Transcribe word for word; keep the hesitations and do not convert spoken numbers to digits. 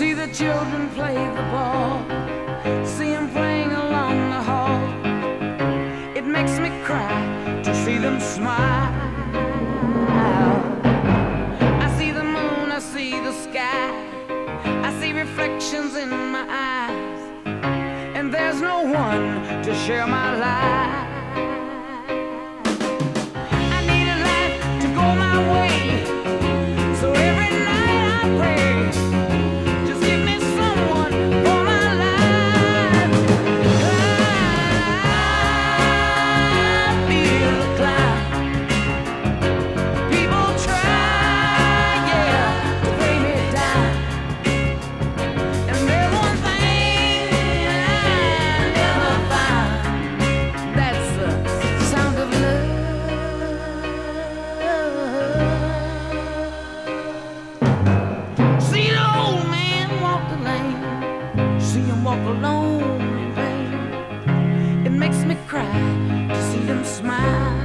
See the children play the ball, see them playing along the hall. It makes me cry to see them smile. I see the moon, I see the sky, I see reflections in my eyes, and there's no one to share my life. I need a life to go my way, so every night I pray, just give me someone for my life. I feel the cloud. People try, yeah, to bring me down, and there's one thing I never found, that's the sound of love. See the old man walk the lane, see him walk alone in vain. It makes me cry to see them smile.